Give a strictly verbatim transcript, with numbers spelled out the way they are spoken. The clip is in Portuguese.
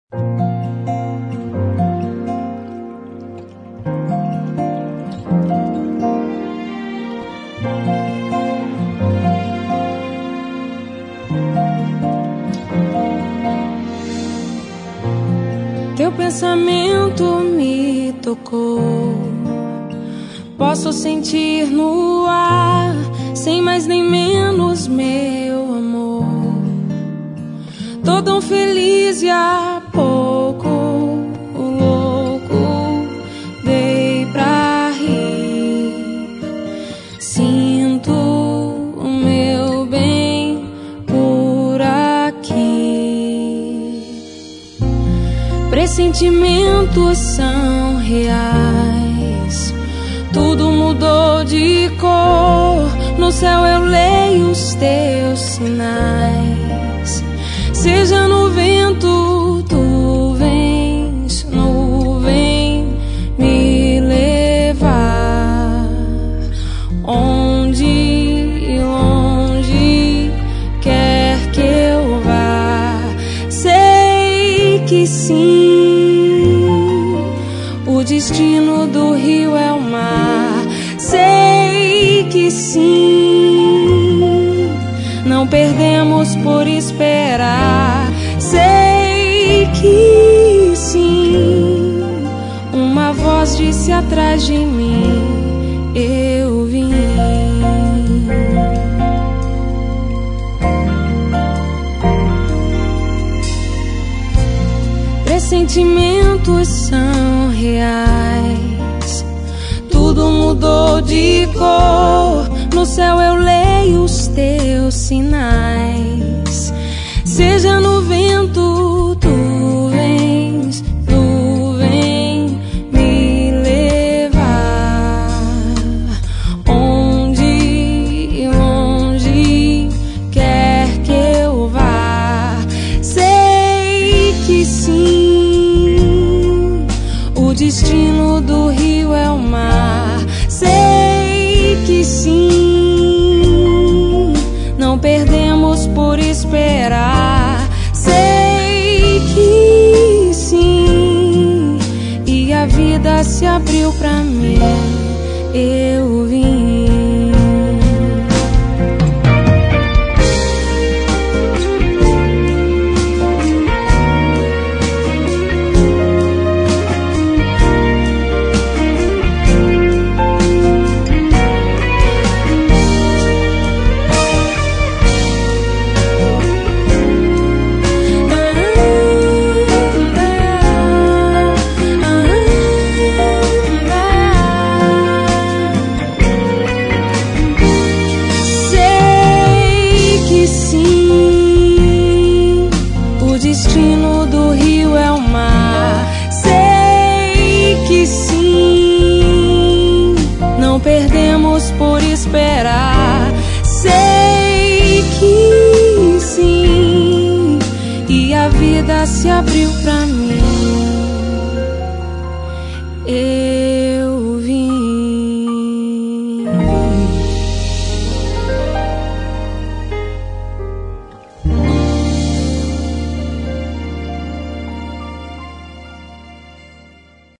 Teu pensamento me tocou, posso sentir no ar, sem mais nem menos, meu amor. Tô tão feliz e há pouco louco dei pra rir. Sinto o meu bem por aqui. Pressentimentos são reais, tudo mudou de cor. No céu eu leio os teus sinais. Seja no vento, tu vens, nuvem me levar. Onde longe quer que eu vá, sei que sim, o destino do rio é o mar. Sei que sim, não perdemos por esperar. Sei que sim, uma voz disse atrás de mim, eu vim. Pressentimentos são reais, tudo mudou de cor. No céu eu leio os teus sinais. Seja no vento, tu vens, nuvem me levar. Onde longe quer que eu vá, sei que sim, o destino do rio é o mar. Sei que sim, não perdemos por esperar. Sei que sim, e a vida se abriu pra mim, eu vim. O destino do rio é o mar. Sei que sim, não perdemos por esperar. Sei que sim, e a vida se abriu pra mim.